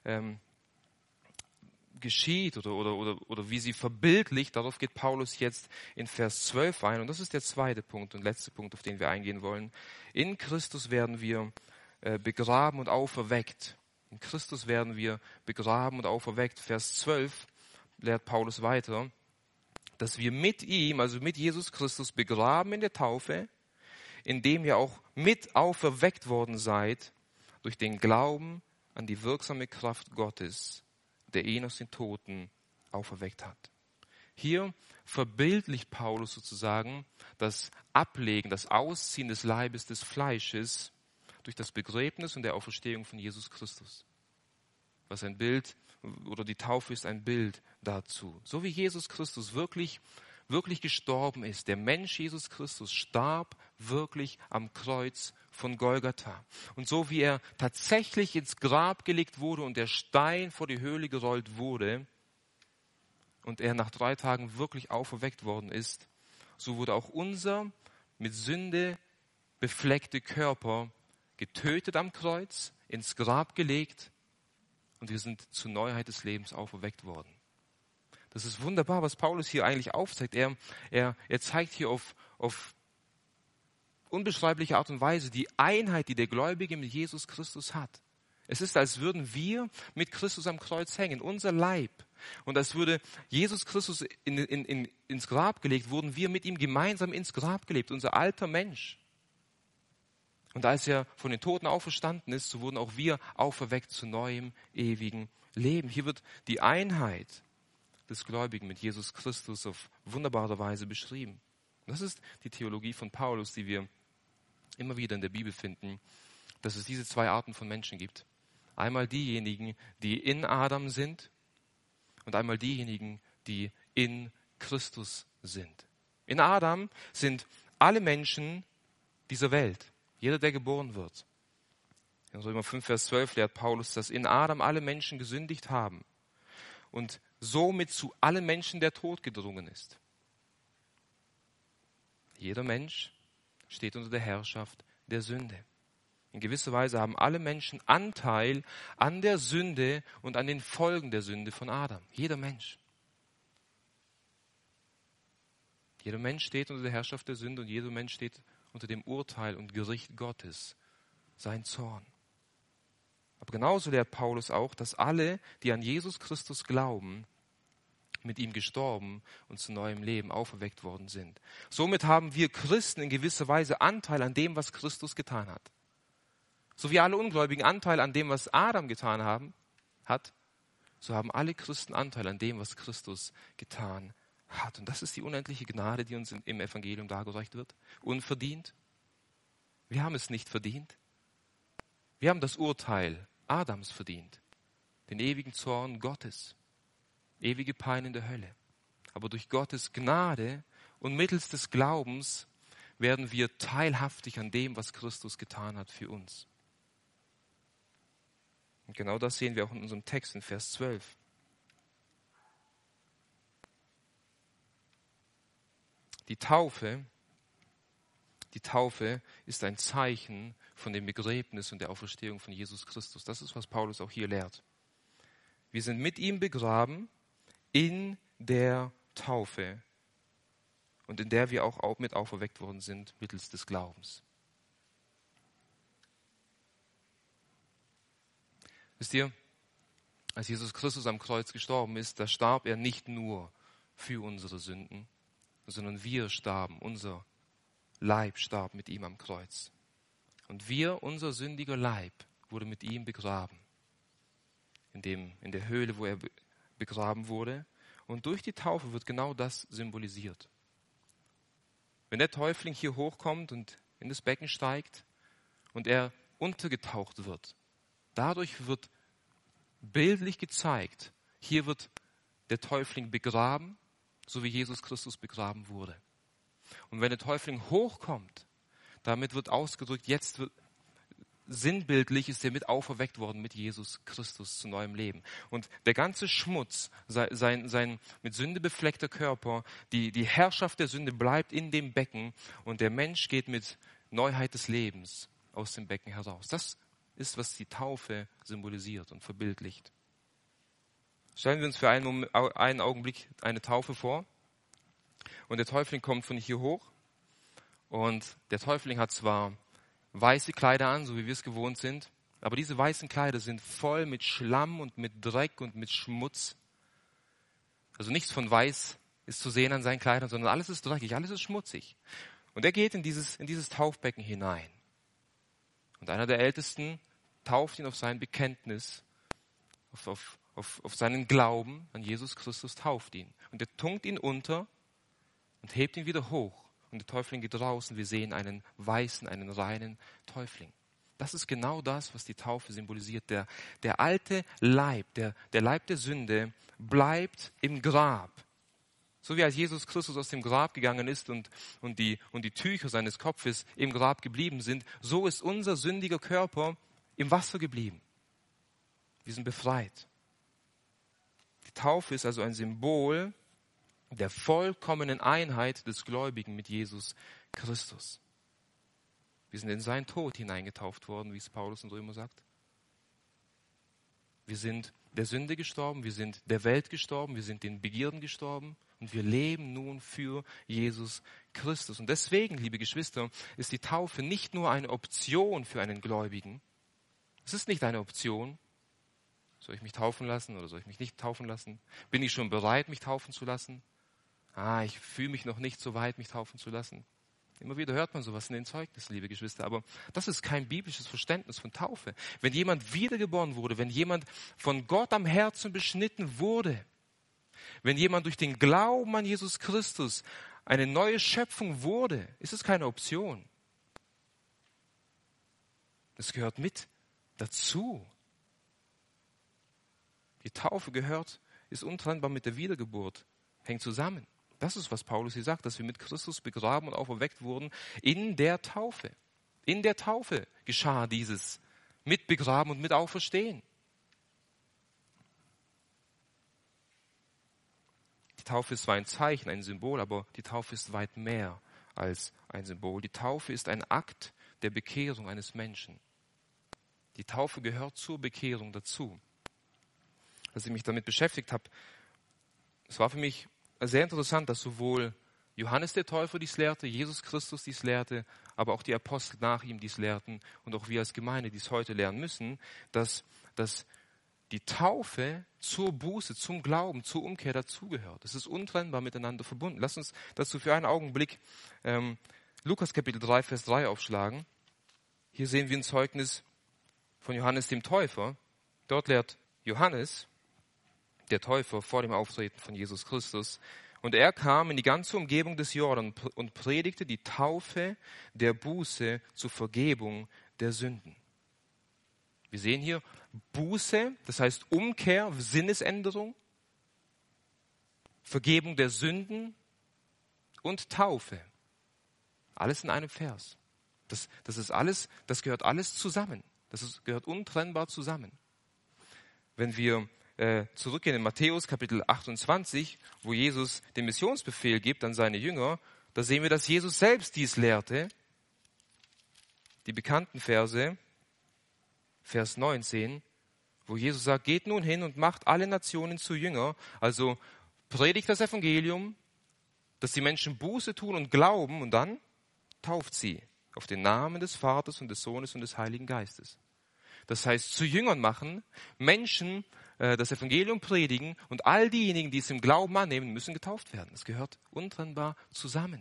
geschieht oder wie sie verbildlicht, darauf geht Paulus jetzt in Vers 12 ein. Und das ist der zweite Punkt und letzte Punkt, auf den wir eingehen wollen. In Christus werden wir begraben und auferweckt. In Christus werden wir begraben und auferweckt. Vers 12 lehrt Paulus weiter, dass wir mit ihm, also mit Jesus Christus, begraben in der Taufe, indem ihr auch mit auferweckt worden seid durch den Glauben an die wirksame Kraft Gottes, der ihn aus den Toten auferweckt hat. Hier verbildlicht Paulus sozusagen das Ablegen, das Ausziehen des Leibes des Fleisches durch das Begräbnis und der Auferstehung von Jesus Christus. Was ein Bild, oder die Taufe ist ein Bild dazu. So wie Jesus Christus wirklich gestorben ist. Der Mensch Jesus Christus starb wirklich am Kreuz von Golgatha. Und so wie er tatsächlich ins Grab gelegt wurde und der Stein vor die Höhle gerollt wurde und er nach 3 Tagen wirklich auferweckt worden ist, so wurde auch unser mit Sünde befleckte Körper getötet am Kreuz, ins Grab gelegt und wir sind zur Neuheit des Lebens auferweckt worden. Das ist wunderbar, was Paulus hier eigentlich aufzeigt. Er zeigt hier auf unbeschreibliche Art und Weise die Einheit, die der Gläubige mit Jesus Christus hat. Es ist, als würden wir mit Christus am Kreuz hängen, unser Leib. Und als würde Jesus Christus ins Grab gelegt, wurden wir mit ihm gemeinsam ins Grab gelegt, unser alter Mensch. Und als er von den Toten auferstanden ist, so wurden auch wir auferweckt zu neuem, ewigen Leben. Hier wird die Einheit des Gläubigen mit Jesus Christus auf wunderbare Weise beschrieben. Und das ist die Theologie von Paulus, die wir immer wieder in der Bibel finden, dass es diese 2 Arten von Menschen gibt. Einmal diejenigen, die in Adam sind und einmal diejenigen, die in Christus sind. In Adam sind alle Menschen dieser Welt, jeder, der geboren wird. In Römer 5, Vers 12 lehrt Paulus, dass in Adam alle Menschen gesündigt haben und somit zu allen Menschen der Tod gedrungen ist. Jeder Mensch steht unter der Herrschaft der Sünde. In gewisser Weise haben alle Menschen Anteil an der Sünde und an den Folgen der Sünde von Adam. Jeder Mensch. Jeder Mensch steht unter der Herrschaft der Sünde und jeder Mensch steht unter dem Urteil und Gericht Gottes, sein Zorn. Aber genauso lehrt Paulus auch, dass alle, die an Jesus Christus glauben, mit ihm gestorben und zu neuem Leben auferweckt worden sind. Somit haben wir Christen in gewisser Weise Anteil an dem, was Christus getan hat. So wie alle Ungläubigen Anteil an dem, was Adam getan hat, so haben alle Christen Anteil an dem, was Christus getan hat. Und das ist die unendliche Gnade, die uns im Evangelium dargereicht wird. Unverdient. Wir haben es nicht verdient. Wir haben das Urteil Adams verdient. Den ewigen Zorn Gottes. Ewige Pein in der Hölle. Aber durch Gottes Gnade und mittels des Glaubens werden wir teilhaftig an dem, was Christus getan hat für uns. Und genau das sehen wir auch in unserem Text in Vers 12. Die Taufe ist ein Zeichen von dem Begräbnis und der Auferstehung von Jesus Christus. Das ist, was Paulus auch hier lehrt. Wir sind mit ihm begraben in der Taufe und in der wir auch mit auferweckt worden sind mittels des Glaubens. Wisst ihr, als Jesus Christus am Kreuz gestorben ist, da starb er nicht nur für unsere Sünden, sondern wir starben, unser Leib starb mit ihm am Kreuz. Und unser sündiger Leib, wurde mit ihm begraben. In der Höhle, wo er begraben wurde. Und durch die Taufe wird genau das symbolisiert. Wenn der Täufling hier hochkommt und in das Becken steigt und er untergetaucht wird, dadurch wird bildlich gezeigt, hier wird der Täufling begraben, so wie Jesus Christus begraben wurde. Und wenn der Täufling hochkommt, damit wird ausgedrückt, sinnbildlich ist er mit auferweckt worden mit Jesus Christus zu neuem Leben. Und der ganze Schmutz, sein mit Sünde befleckter Körper, die Herrschaft der Sünde bleibt in dem Becken und der Mensch geht mit Neuheit des Lebens aus dem Becken heraus. Das ist, was die Taufe symbolisiert und verbildlicht. Stellen wir uns für einen Augenblick eine Taufe vor. Und der Täufling kommt von hier hoch. Und der Täufling hat zwar weiße Kleider an, so wie wir es gewohnt sind, aber diese weißen Kleider sind voll mit Schlamm und mit Dreck und mit Schmutz. Also nichts von weiß ist zu sehen an seinen Kleidern, sondern alles ist dreckig, alles ist schmutzig. Und er geht in dieses Taufbecken hinein. Und einer der Ältesten tauft ihn auf sein Bekenntnis, auf seinen Glauben an Jesus Christus, tauft ihn. Und er tunkt ihn unter und hebt ihn wieder hoch. Und der Täufling geht raus und wir sehen einen weißen, einen reinen Täufling. Das ist genau das, was die Taufe symbolisiert. Der alte Leib, der Leib der Sünde, bleibt im Grab. So wie als Jesus Christus aus dem Grab gegangen ist und die Tücher seines Kopfes im Grab geblieben sind, so ist unser sündiger Körper im Wasser geblieben. Wir sind befreit. Die Taufe ist also ein Symbol der vollkommenen Einheit des Gläubigen mit Jesus Christus. Wir sind in seinen Tod hineingetauft worden, wie es Paulus in Römer sagt. Wir sind der Sünde gestorben, wir sind der Welt gestorben, wir sind den Begierden gestorben und wir leben nun für Jesus Christus. Und deswegen, liebe Geschwister, ist die Taufe nicht nur eine Option für einen Gläubigen. Es ist nicht eine Option. Soll ich mich taufen lassen oder soll ich mich nicht taufen lassen? Bin ich schon bereit, mich taufen zu lassen? Ich fühle mich noch nicht so weit, mich taufen zu lassen. Immer wieder hört man sowas in den Zeugnissen, liebe Geschwister. Aber das ist kein biblisches Verständnis von Taufe. Wenn jemand wiedergeboren wurde, wenn jemand von Gott am Herzen beschnitten wurde, wenn jemand durch den Glauben an Jesus Christus eine neue Schöpfung wurde, ist es keine Option. Es gehört mit dazu. Die Taufe ist untrennbar mit der Wiedergeburt, hängt zusammen. Das ist, was Paulus hier sagt, dass wir mit Christus begraben und auferweckt wurden in der Taufe. In der Taufe geschah dieses mit begraben und mit auferstehen. Die Taufe ist zwar ein Zeichen, ein Symbol, aber die Taufe ist weit mehr als ein Symbol. Die Taufe ist ein Akt der Bekehrung eines Menschen. Die Taufe gehört zur Bekehrung dazu. Als ich mich damit beschäftigt habe, es war für mich sehr interessant, dass sowohl Johannes der Täufer dies lehrte, Jesus Christus dies lehrte, aber auch die Apostel nach ihm dies lehrten und auch wir als Gemeinde dies heute lernen müssen, dass die Taufe zur Buße, zum Glauben, zur Umkehr dazugehört. Es ist untrennbar miteinander verbunden. Lass uns dazu für einen Augenblick Lukas Kapitel 3, Vers 3 aufschlagen. Hier sehen wir ein Zeugnis von Johannes dem Täufer. Dort lehrt Johannes, der Täufer, vor dem Auftreten von Jesus Christus. Und er kam in die ganze Umgebung des Jordan und predigte die Taufe der Buße zur Vergebung der Sünden. Wir sehen hier Buße, das heißt Umkehr, Sinnesänderung, Vergebung der Sünden und Taufe. Alles in einem Vers. Das gehört alles zusammen. Gehört untrennbar zusammen. Wenn wir zurückgehen in Matthäus Kapitel 28, wo Jesus den Missionsbefehl gibt an seine Jünger, da sehen wir, dass Jesus selbst dies lehrte. Die bekannten Verse, Vers 19, wo Jesus sagt, geht nun hin und macht alle Nationen zu Jünger. Also predigt das Evangelium, dass die Menschen Buße tun und glauben und dann tauft sie auf den Namen des Vaters und des Sohnes und des Heiligen Geistes. Das heißt, zu Jüngern machen, Menschen das Evangelium predigen und all diejenigen, die es im Glauben annehmen, müssen getauft werden. Es gehört untrennbar zusammen.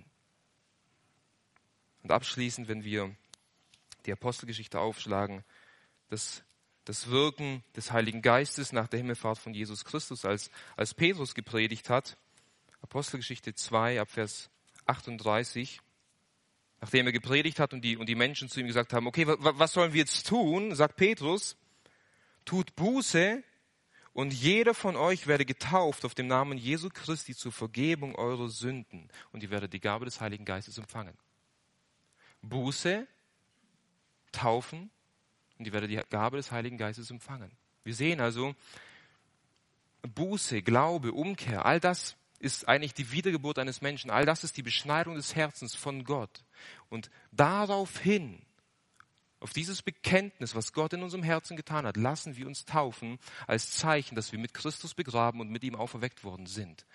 Und abschließend, wenn wir die Apostelgeschichte aufschlagen, das Wirken des Heiligen Geistes nach der Himmelfahrt von Jesus Christus, als Petrus gepredigt hat, Apostelgeschichte 2, ab Vers 38, nachdem er gepredigt hat und die Menschen zu ihm gesagt haben, okay, was sollen wir jetzt tun, sagt Petrus, tut Buße und jeder von euch werde getauft auf dem Namen Jesu Christi zur Vergebung eurer Sünden und ihr werdet die Gabe des Heiligen Geistes empfangen. Buße, taufen und ihr werdet die Gabe des Heiligen Geistes empfangen. Wir sehen also, Buße, Glaube, Umkehr, all das ist eigentlich die Wiedergeburt eines Menschen. All das ist die Beschneidung des Herzens von Gott. Und daraufhin, auf dieses Bekenntnis, was Gott in unserem Herzen getan hat, lassen wir uns taufen als Zeichen, dass wir mit Christus begraben und mit ihm auferweckt worden sind.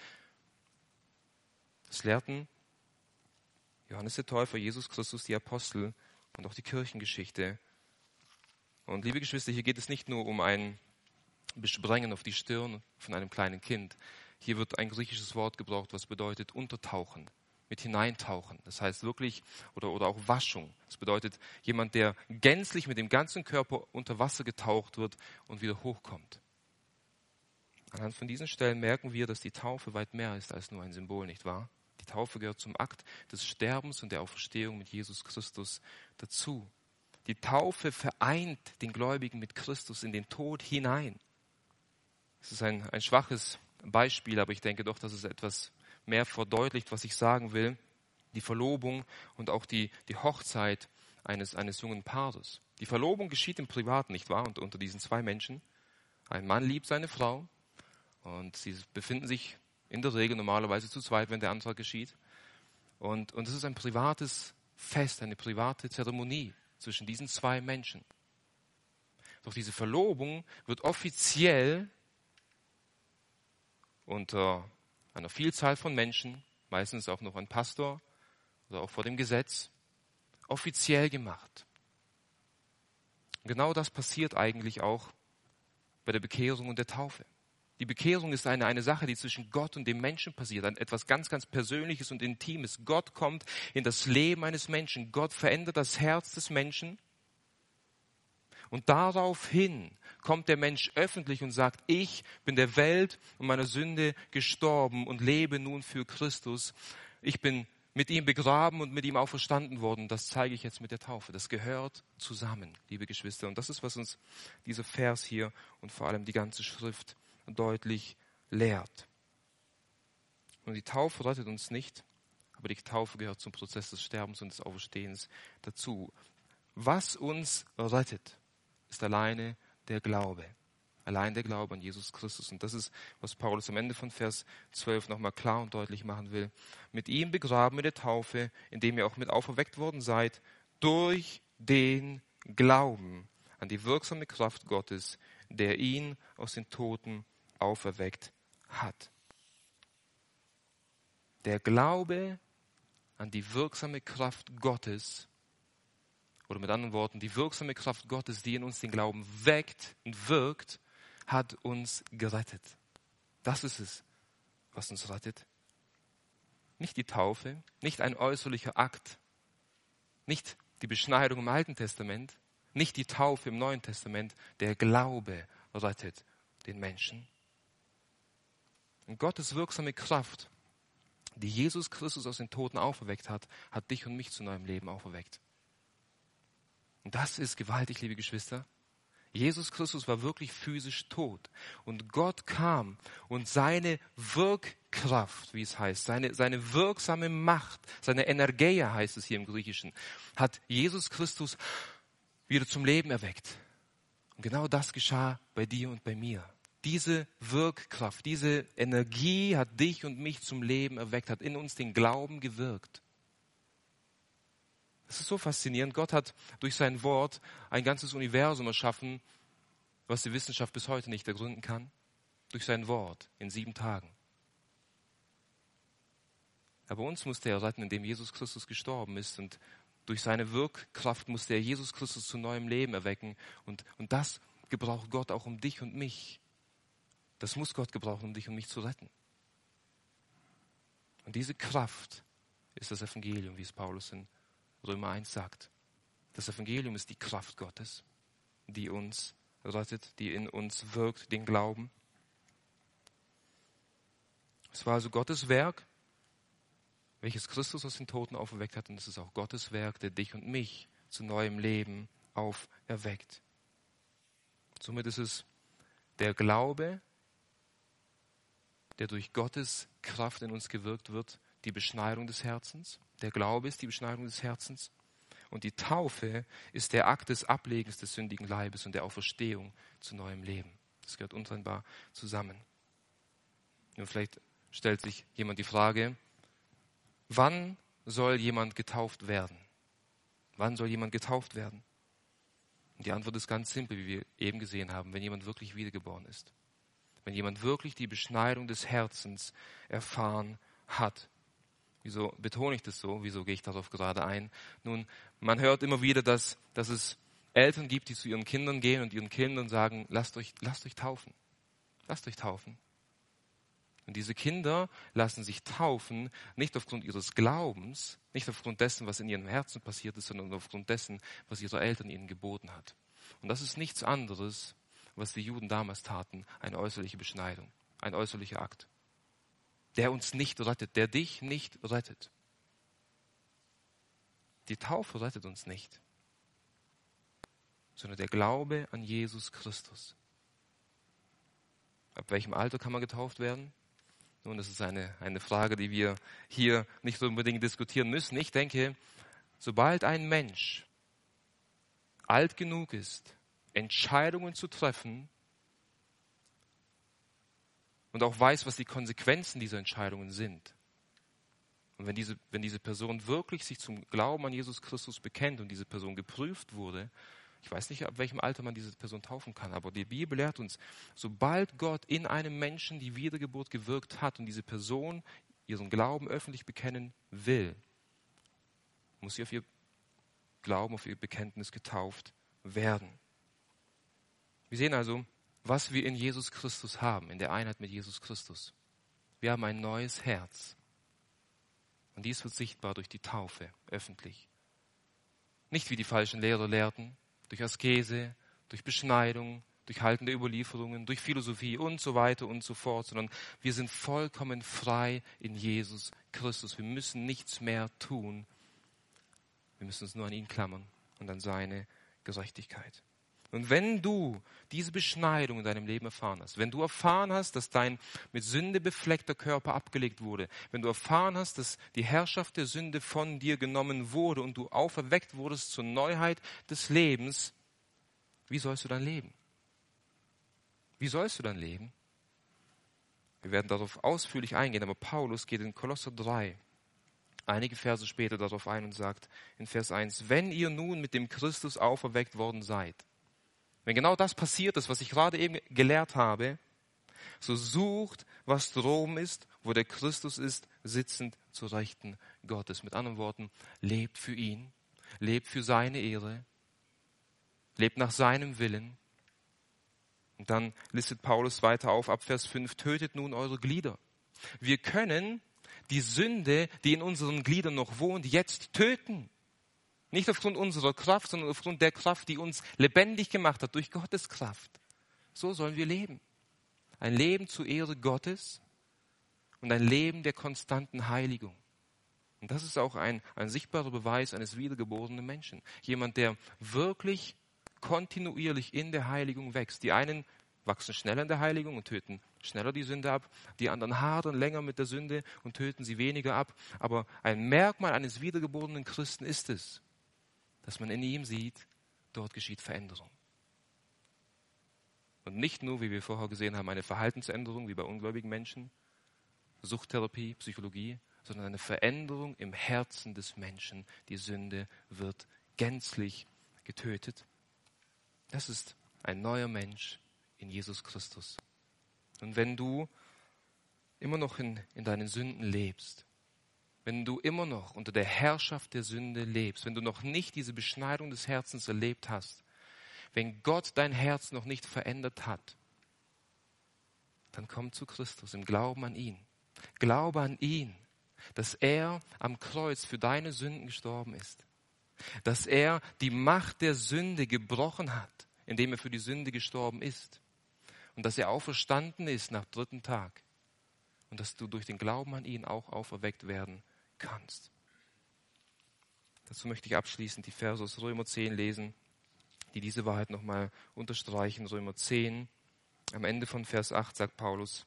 Das lehrten Johannes der Täufer, Jesus Christus, die Apostel und auch die Kirchengeschichte. Und liebe Geschwister, hier geht es nicht nur um ein Besprengen auf die Stirn von einem kleinen Kind. Hier wird ein griechisches Wort gebraucht, was bedeutet untertauchen, mit hineintauchen. Das heißt wirklich, oder auch Waschung. Das bedeutet jemand, der gänzlich mit dem ganzen Körper unter Wasser getaucht wird und wieder hochkommt. Anhand von diesen Stellen merken wir, dass die Taufe weit mehr ist als nur ein Symbol, nicht wahr? Die Taufe gehört zum Akt des Sterbens und der Auferstehung mit Jesus Christus dazu. Die Taufe vereint den Gläubigen mit Christus in den Tod hinein. Es ist ein schwaches Beispiel, aber ich denke doch, dass es etwas mehr verdeutlicht, was ich sagen will. Die Verlobung und auch die Hochzeit eines jungen Paares. Die Verlobung geschieht im Privaten, nicht wahr? Und unter diesen zwei Menschen. Ein Mann liebt seine Frau und sie befinden sich in der Regel normalerweise zu zweit, wenn der Antrag geschieht. Und es ist ein privates Fest, eine private Zeremonie zwischen diesen zwei Menschen. Doch diese Verlobung wird offiziell unter einer Vielzahl von Menschen, meistens auch noch ein Pastor oder auch vor dem Gesetz, offiziell gemacht. Und genau das passiert eigentlich auch bei der Bekehrung und der Taufe. Die Bekehrung ist eine Sache, die zwischen Gott und dem Menschen passiert, etwas ganz, ganz Persönliches und Intimes. Gott kommt in das Leben eines Menschen. Gott verändert das Herz des Menschen. Und daraufhin kommt der Mensch öffentlich und sagt, ich bin der Welt und meiner Sünde gestorben und lebe nun für Christus. Ich bin mit ihm begraben und mit ihm auferstanden worden. Das zeige ich jetzt mit der Taufe. Das gehört zusammen, liebe Geschwister. Und das ist, was uns dieser Vers hier und vor allem die ganze Schrift deutlich lehrt. Und die Taufe rettet uns nicht, aber die Taufe gehört zum Prozess des Sterbens und des Auferstehens dazu. Was uns rettet, ist alleine der Glaube. Allein der Glaube an Jesus Christus. Und das ist, was Paulus am Ende von Vers 12 nochmal klar und deutlich machen will. Mit ihm begraben in der Taufe, indem ihr auch mit auferweckt worden seid, durch den Glauben an die wirksame Kraft Gottes, der ihn aus den Toten auferweckt hat. Der Glaube an die wirksame Kraft Gottes, oder mit anderen Worten, die wirksame Kraft Gottes, die in uns den Glauben weckt und wirkt, hat uns gerettet. Das ist es, was uns rettet. Nicht die Taufe, nicht ein äußerlicher Akt, nicht die Beschneidung im Alten Testament, nicht die Taufe im Neuen Testament. Der Glaube rettet den Menschen. Und Gottes wirksame Kraft, die Jesus Christus aus den Toten auferweckt hat, hat dich und mich zu neuem Leben auferweckt. Und das ist gewaltig, liebe Geschwister. Jesus Christus war wirklich physisch tot. Und Gott kam und seine Wirkkraft, wie es heißt, seine wirksame Macht, seine Energeia heißt es hier im Griechischen, hat Jesus Christus wieder zum Leben erweckt. Und genau das geschah bei dir und bei mir. Diese Wirkkraft, diese Energie hat dich und mich zum Leben erweckt, hat in uns den Glauben gewirkt. Es ist so faszinierend. Gott hat durch sein Wort ein ganzes Universum erschaffen, was die Wissenschaft bis heute nicht ergründen kann. Durch sein Wort in 7 Tagen. Aber uns musste er retten, indem Jesus Christus gestorben ist. Und durch seine Wirkkraft musste er Jesus Christus zu neuem Leben erwecken. Und das gebraucht Gott auch, um dich und mich. Das muss Gott gebrauchen, um dich und mich zu retten. Und diese Kraft ist das Evangelium, wie es Paulus in Römer 1 sagt. Das Evangelium ist die Kraft Gottes, die uns rettet, die in uns wirkt, den Glauben. Es war also Gottes Werk, welches Christus aus den Toten auferweckt hat. Und es ist auch Gottes Werk, der dich und mich zu neuem Leben auferweckt. Somit ist es der Glaube, der durch Gottes Kraft in uns gewirkt wird, die Beschneidung des Herzens. Der Glaube ist die Beschneidung des Herzens. Und die Taufe ist der Akt des Ablegens des sündigen Leibes und der Auferstehung zu neuem Leben. Das gehört untrennbar zusammen. Und vielleicht stellt sich jemand die Frage, wann soll jemand getauft werden? Wann soll jemand getauft werden? Und die Antwort ist ganz simpel, wie wir eben gesehen haben, wenn jemand wirklich wiedergeboren ist. Wenn jemand wirklich die Beschneidung des Herzens erfahren hat. Wieso betone ich das so? Wieso gehe ich darauf gerade ein? Nun, man hört immer wieder, dass es Eltern gibt, die zu ihren Kindern gehen und ihren Kindern sagen, lasst euch taufen. Lasst euch taufen. Und diese Kinder lassen sich taufen, nicht aufgrund ihres Glaubens, nicht aufgrund dessen, was in ihrem Herzen passiert ist, sondern aufgrund dessen, was ihre Eltern ihnen geboten hat. Und das ist nichts anderes, was die Juden damals taten, eine äußerliche Beschneidung, ein äußerlicher Akt, der uns nicht rettet, der dich nicht rettet. Die Taufe rettet uns nicht, sondern der Glaube an Jesus Christus. Ab welchem Alter kann man getauft werden? Nun, das ist eine Frage, die wir hier nicht so unbedingt diskutieren müssen. Ich denke, sobald ein Mensch alt genug ist, Entscheidungen zu treffen und auch weiß, was die Konsequenzen dieser Entscheidungen sind. Und wenn diese Person wirklich sich zum Glauben an Jesus Christus bekennt und diese Person geprüft wurde, ich weiß nicht, ab welchem Alter man diese Person taufen kann, aber die Bibel lehrt uns, sobald Gott in einem Menschen die Wiedergeburt gewirkt hat und diese Person ihren Glauben öffentlich bekennen will, muss sie auf ihr Glauben, auf ihr Bekenntnis getauft werden. Wir sehen also, was wir in Jesus Christus haben, in der Einheit mit Jesus Christus. Wir haben ein neues Herz. Und dies wird sichtbar durch die Taufe, öffentlich. Nicht wie die falschen Lehrer lehrten, durch Askese, durch Beschneidung, durch Halten der Überlieferungen, durch Philosophie und so weiter und so fort, sondern wir sind vollkommen frei in Jesus Christus. Wir müssen nichts mehr tun. Wir müssen uns nur an ihn klammern und an seine Gerechtigkeit. Und wenn du diese Beschneidung in deinem Leben erfahren hast, wenn du erfahren hast, dass dein mit Sünde befleckter Körper abgelegt wurde, wenn du erfahren hast, dass die Herrschaft der Sünde von dir genommen wurde und du auferweckt wurdest zur Neuheit des Lebens, wie sollst du dann leben? Wie sollst du dann leben? Wir werden darauf ausführlich eingehen, aber Paulus geht in Kolosser 3 einige Verse später darauf ein und sagt in Vers 1, wenn ihr nun mit dem Christus auferweckt worden seid, wenn genau das passiert ist, was ich gerade eben gelehrt habe, so sucht, was droben ist, wo der Christus ist, sitzend zur Rechten Gottes. Mit anderen Worten, lebt für ihn, lebt für seine Ehre, lebt nach seinem Willen. Und dann listet Paulus weiter auf, ab Vers 5, tötet nun eure Glieder. Wir können die Sünde, die in unseren Gliedern noch wohnt, jetzt töten. Nicht aufgrund unserer Kraft, sondern aufgrund der Kraft, die uns lebendig gemacht hat, durch Gottes Kraft. So sollen wir leben. Ein Leben zur Ehre Gottes und ein Leben der konstanten Heiligung. Und das ist auch ein sichtbarer Beweis eines wiedergeborenen Menschen. Jemand, der wirklich kontinuierlich in der Heiligung wächst. Die einen wachsen schneller in der Heiligung und töten schneller die Sünde ab. Die anderen hadern länger mit der Sünde und töten sie weniger ab. Aber ein Merkmal eines wiedergeborenen Christen ist es, dass man in ihm sieht, dort geschieht Veränderung. Und nicht nur, wie wir vorher gesehen haben, eine Verhaltensänderung, wie bei ungläubigen Menschen, Suchttherapie, Psychologie, sondern eine Veränderung im Herzen des Menschen. Die Sünde wird gänzlich getötet. Das ist ein neuer Mensch in Jesus Christus. Und wenn du immer noch in deinen Sünden lebst, wenn du immer noch unter der Herrschaft der Sünde lebst, wenn du noch nicht diese Beschneidung des Herzens erlebt hast, wenn Gott dein Herz noch nicht verändert hat, dann komm zu Christus im Glauben an ihn. Glaube an ihn, dass er am Kreuz für deine Sünden gestorben ist, dass er die Macht der Sünde gebrochen hat, indem er für die Sünde gestorben ist und dass er auferstanden ist nach 3. Tag und dass du durch den Glauben an ihn auch auferweckt werden kannst. Dazu möchte ich abschließend die Verse aus Römer 10 lesen, die diese Wahrheit nochmal unterstreichen. Römer 10, am Ende von Vers 8 sagt Paulus: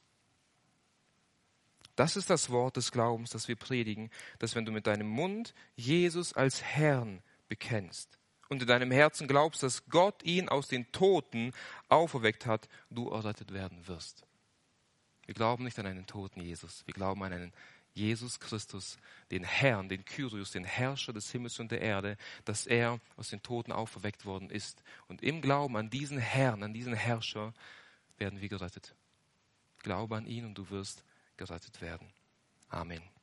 Das ist das Wort des Glaubens, das wir predigen, dass wenn du mit deinem Mund Jesus als Herrn bekennst und in deinem Herzen glaubst, dass Gott ihn aus den Toten auferweckt hat, du errettet werden wirst. Wir glauben nicht an einen toten Jesus, wir glauben an einen Jesus Christus, den Herrn, den Kyrios, den Herrscher des Himmels und der Erde, dass er aus den Toten auferweckt worden ist. Und im Glauben an diesen Herrn, an diesen Herrscher werden wir gerettet. Glaube an ihn und du wirst gerettet werden. Amen.